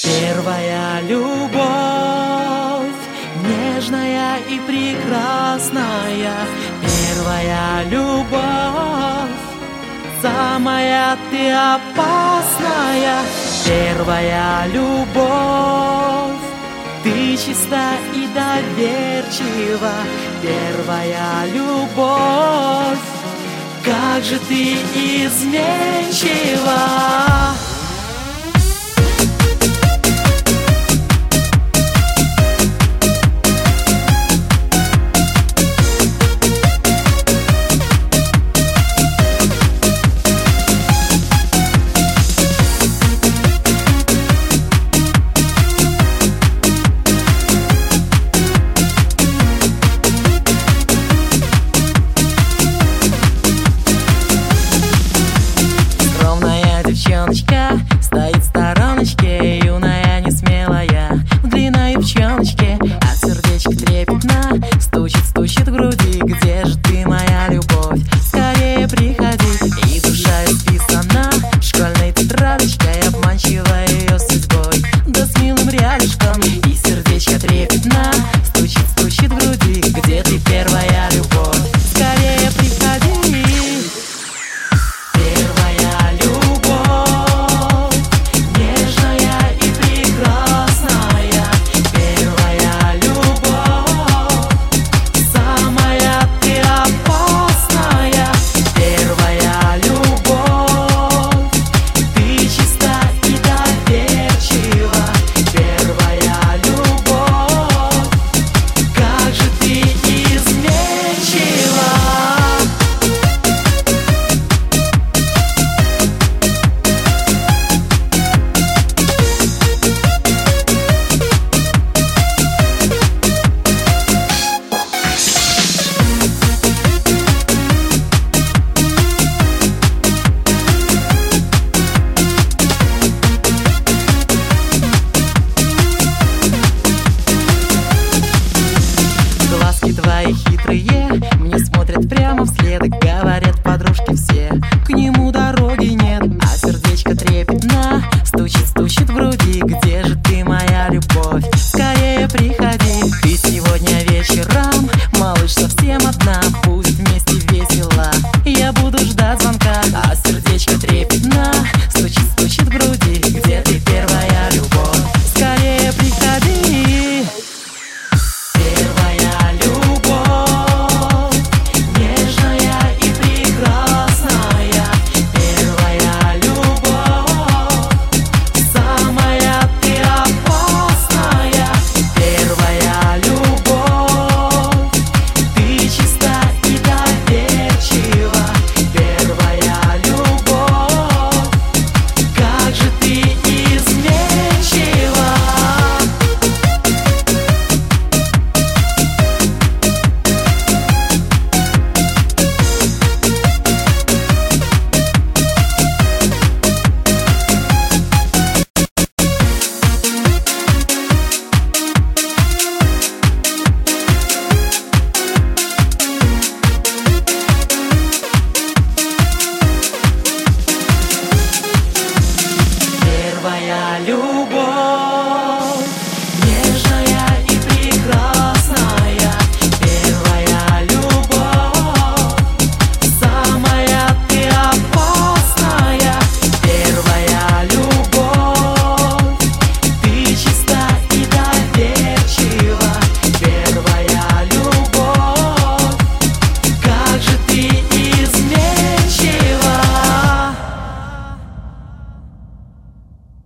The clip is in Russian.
Первая любовь, нежная и прекрасная. Первая любовь, самая ты опасная. Первая любовь, ты чиста и доверчива. Первая любовь, как же ты изменчива. Девчоночка стоит в стороночке, юная, несмелая, в длинной юбчоночке, а сердечко трепетно стучит, стучит в груди. Где же ты, моя любовь? Скорее приходи. И душа исписана школьной тетрадочкой, обманчивая ее судьбой, да с милым рядышком. И сердечко трепетно стучит, стучит в груди. Где ты, первая любовь? Скорее приходи. Твои хитрые мне смотрят прямо вслед, говорят подружки все, к нему дороги нет. А сердечко трепетно стучит, стучит в груди. Где же ты, моя любовь? Скорее приходи. Ты сегодня вечером, малыш, совсем одна, будет вместе весело, я буду ждать звонка. А сердечко трепетно стучит, стучит в груди. Где ты, первая любовь? Скорее приходи. Любовь.